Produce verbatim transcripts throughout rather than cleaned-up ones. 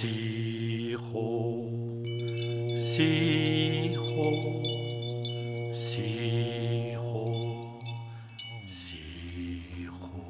Si ho, si ho, si ho, si ho.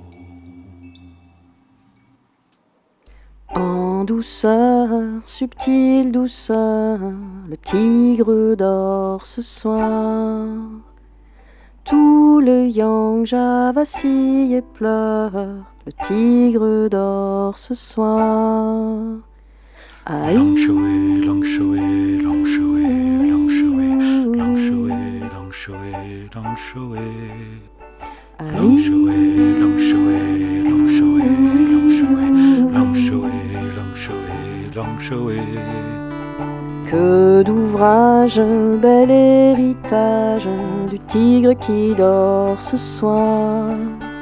En douceur, subtile douceur, le tigre dort ce soir. Tout le Yangja vacille et pleure, le tigre dort ce soir. Aïe. Langshoé, langshoé, langshoé, langshoé, langshoé, langshoé, langshoé. Langshoé, langshoé, langshoé, langshoé, langshoé, langshoé, langshoé. Que d'ouvrages, bel héritage du tigre qui dort ce soir.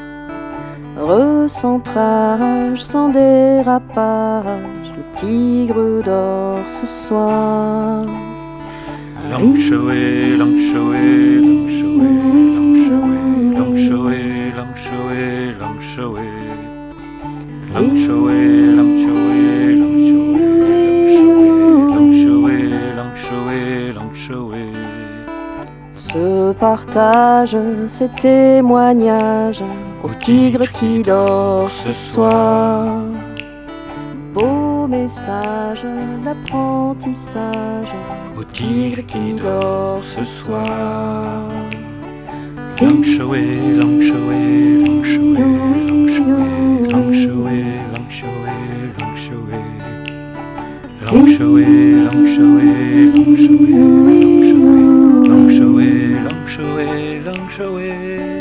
Recentrage sans dérapage, le tigre dort ce soir. Langshoé, langshoé, langshoé, langshoé, langshoé, langshoé, langshoé. Langshoé, langshoé, langshoé, langshoé, langshoé, langshoé. Ce partage, ces témoignages au tigre qui dort ce soir. Beau message d'apprentissage Au tigre qui dort ce soir. Langshoé, Langshoé, langshoé, langshoé, langshoé, langshoé, langshoé, langshoé. Langshoé, langshoé, langshoé, langshoé, langshoé, langshoé, langshoé.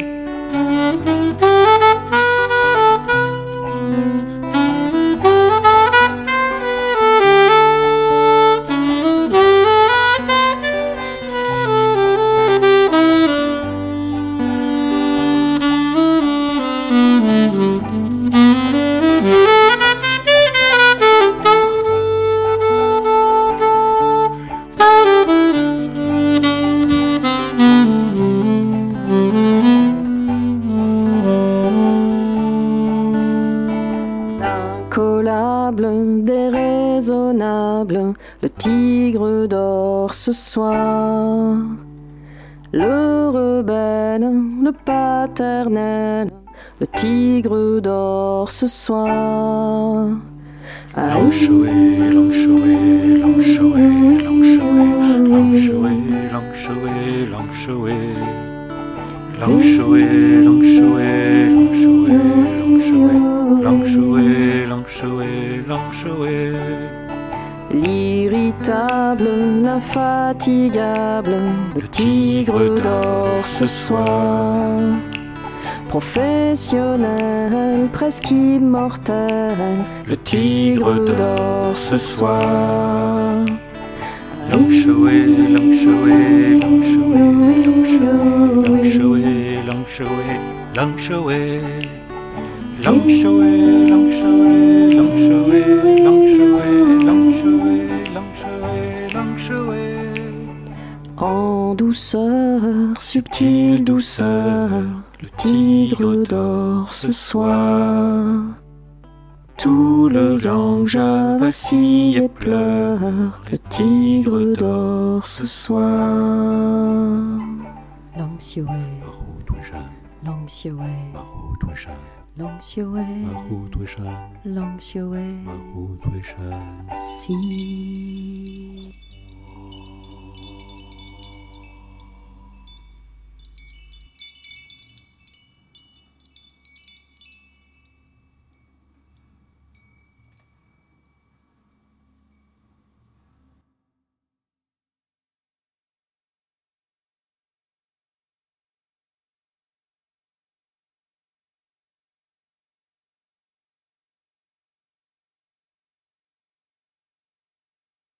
L'incollable, déraisonnable, le tigre dort ce soir. Le rebelle, le paternel, le tigre dort ce soir. Langshoé, langshoé, langshoé, langshoé, langshoé, langshoé, langshoé. Langshoé, langshoé, langshoé, langshoé, langshoé, langshoé, langshoé. L'irritable, l'infatigable, le tigre dort ce soir. Professionnel, presque immortel, le tigre dort ce soir. Langshoé, langshoé, langshoé, langshoé, langshoé, langshoé. Langshoé, langshoé, langshoé, langshoé, langshoé, langshoé, langshoé. En douceur, subtile douceur, le tigre dort ce soir. Tout le Yangja vacille et pleure, le tigre dort ce soir. Langshoé, Langshoé, Langshoé, Langshoé, si.